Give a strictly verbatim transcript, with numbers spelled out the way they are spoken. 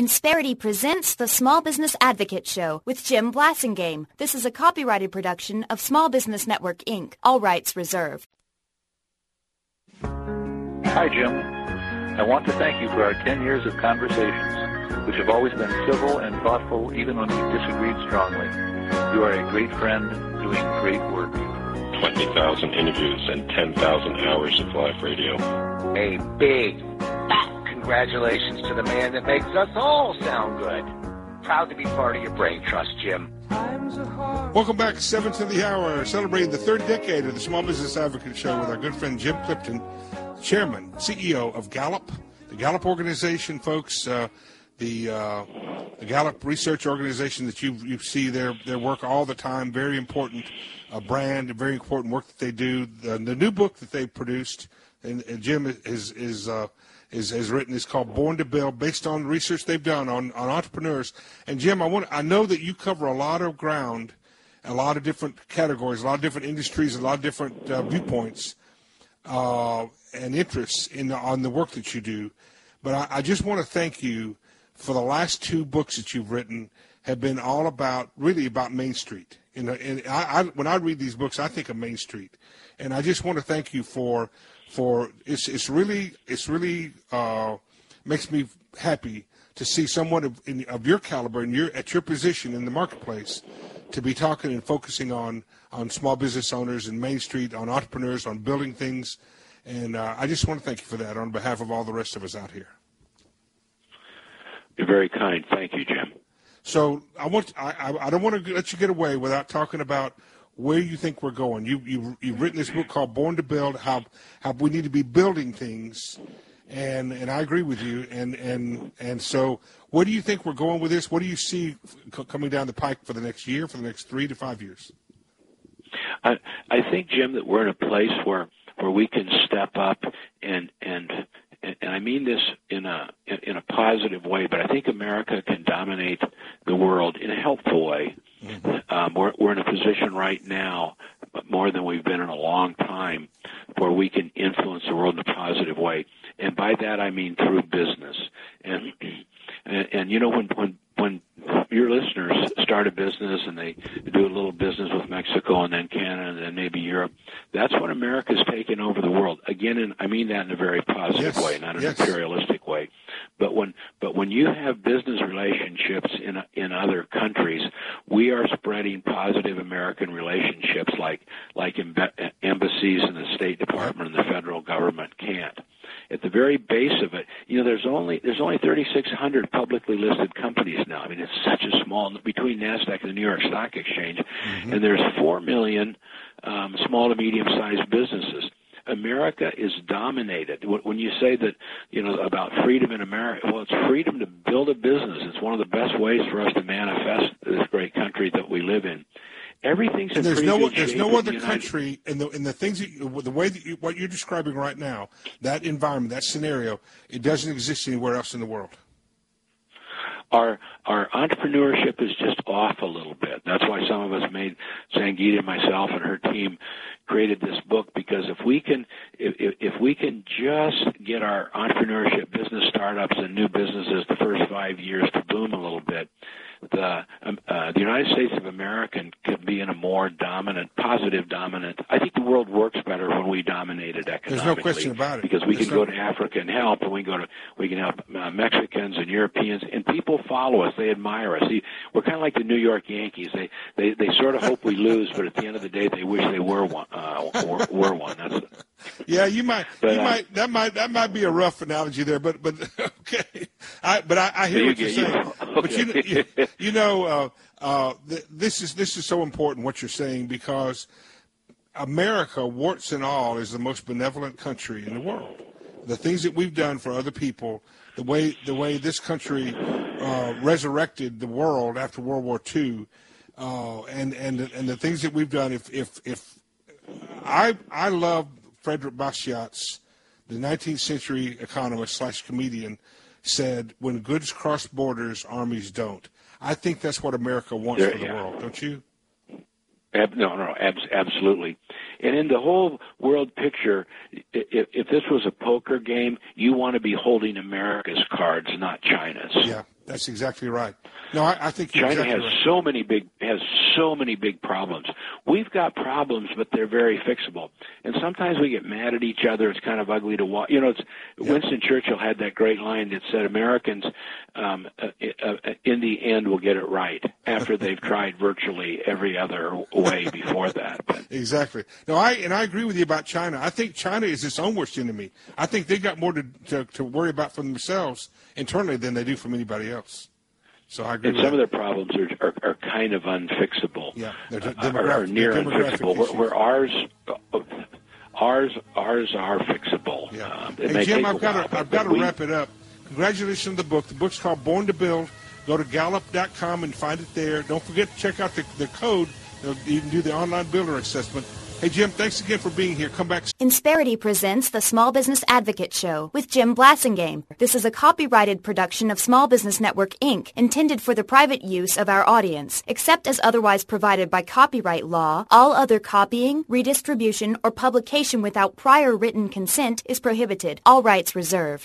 Insperity presents the Small Business Advocate Show with Jim Blasingame. This is a copyrighted production of Small Business Network, Incorporated. All rights reserved. Hi, Jim. I want to thank you for our ten years of conversations, which have always been civil and thoughtful even when we disagreed strongly. You are a great friend doing great work. twenty thousand interviews and ten thousand hours of live radio. A big, fat congratulations to the man that makes us all sound good. Proud to be part of your brain trust, Jim. Welcome back, seventh of the hour, celebrating the third decade of the Small Business Advocate Show with our good friend Jim Clifton, Chairman, C E O of Gallup, the Gallup organization, folks. Uh, the, uh, the Gallup research organization that you you see their their work all the time, very important uh, brand, very important work that they do. The, the new book that they produced, and, and Jim is is. Uh, Is, is written is called Born to Build, based on research they've done on, on entrepreneurs. And Jim, I want I know that you cover a lot of ground, a lot of different categories, a lot of different industries, a lot of different uh, viewpoints uh, and interests in the, on the work that you do. But I, I just want to thank you for the last two books that you've written have been all about really about Main Street. And, and I, I, when I read these books, I think of Main Street, and I just want to thank you for. For it's it's really it's really uh, makes me happy to see someone of, in, of your caliber and your at your position in the marketplace to be talking and focusing on on small business owners and Main Street, on entrepreneurs, on building things, and uh, I just want to thank you for that on behalf of all the rest of us out here. You're very kind. Thank you, Jim. So I want I I, I don't want to let you get away without talking about where you think we're going. You, you, you've written this book called Born to Build, how how we need to be building things, and and I agree with you. And, and, and so where do you think we're going with this? What do you see c- coming down the pike for the next year, for the next three to five years? I, I think, Jim, that we're in a place where, where we can step up and and and I mean this in a in a positive way, but I think America can dominate the world in a helpful way. Mm-hmm. Um, we're, we're in a position right now, more than we've been in a long time, where we can influence the world in a positive way. And by that I mean through business. And and, and you know, when, when when your listeners start a business and they do a little business with Mexico and then Canada and then maybe Europe, that's when America's taken over the world. Again, and I mean that in a very positive yes. way, not an yes. imperialistic way. But when but when you have business relationships in in other countries, we are spreading positive American relationships like like emb- embassies and the State Department and the federal government can't. At the very base of it, you know, there's only there's only thirty-six hundred publicly listed companies now. I mean, it's such a small, between NASDAQ and the New York Stock Exchange, mm-hmm. and there's four million um, small to medium-sized businesses. America is dominated. When you say that, you know, about freedom in America, well, it's freedom to build a business. It's one of the best ways for us to manifest this great country that we live in. Everything's in and there's pretty no good there's shape no in the other United- country in the in the things that you, the way that you, what you're describing right now, that environment, that scenario, it doesn't exist anywhere else in the world. Our our entrepreneurship is just off a little bit. That's why some of us made, Sangeeta and myself and her team created this book, because if we can if, if we can just get our entrepreneurship business startups and new businesses the first five years to boom a little bit, the um, uh, the United States of America could be in a more dominant, positive dominant. I think the world works better when we dominate it economically. There's no question about it. Because we There's can no... go to Africa and help, and we can go to we can help uh, Mexicans and Europeans, and people follow us. They admire us. See, we're kind of like the New York Yankees. They they they sort of hope we lose, but at the end of the day, they wish they were one. Uh, were, were one. That's it. Yeah, you might, but, you uh, might, that might, that might be a rough analogy there, but, but okay. I, but I, I hear you what you're get, you, saying. okay. But you, you, you know, uh, uh, th- this is this is so important what you're saying, because America, warts and all, is the most benevolent country in the world. The things that we've done for other people, the way the way this country uh, resurrected the world after World War Two, uh, and and and the things that we've done. If if if I I love Frederick Bastiat's, the nineteenth century economist slash comedian, said, "When goods cross borders, armies don't." I think that's what America wants there, for the yeah. world, don't you? Ab- no, no, abs- absolutely. And in the whole world picture, if, if this was a poker game, you want to be holding America's cards, not China's. Yeah, That's exactly right. No, I, I think you're China exactly has right. so many big has so many big problems. We've got problems, but they're very fixable. And sometimes we get mad at each other. It's kind of ugly to watch. You know, it's Yeah. Winston Churchill had that great line that said, "Americans, um, uh, uh, in the end, will get it right after they've tried virtually every other way before that." But, Exactly. No, I and I agree with you about China. I think China is its own worst enemy. I think they got more to to, to worry about for themselves internally than they do from anybody else. So I agree. and with some that. of their problems are, are, are kind of unfixable. Yeah, they're de- uh, are, are demographic- near they're demographic unfixable. Where, issues. where ours, uh, ours, ours are fixable. Yeah. Um, it Hey, may Jim, take I've a got while, to but- I've got to but we- wrap it up. Congratulations on the book. The book's called Born to Build. Go to Gallup dot com and find it there. Don't forget to check out the, the code. You can do the online builder assessment. Hey, Jim, thanks again for being here. Come back. Insperity presents the Small Business Advocate Show with Jim Blassingame. This is a copyrighted production of Small Business Network, Incorporated, intended for the private use of our audience. Except as otherwise provided by copyright law, all other copying, redistribution, or publication without prior written consent is prohibited. All rights reserved.